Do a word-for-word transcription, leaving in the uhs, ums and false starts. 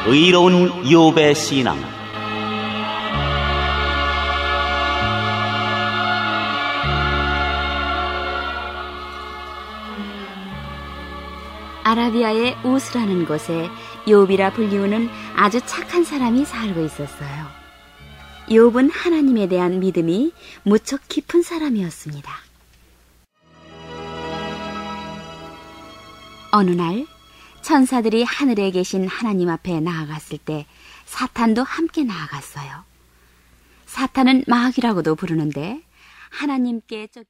의로운 욥의 신앙. 아라비아의 우스라는 곳에 욥이라 불리우는 아주 착한 사람이 살고 있었어요. 욥은 하나님에 대한 믿음이 무척 깊은 사람이었습니다. 어느 날 천사들이 하늘에 계신 하나님 앞에 나아갔을 때 사탄도 함께 나아갔어요. 사탄은 마귀라고도 부르는데 하나님께 쫓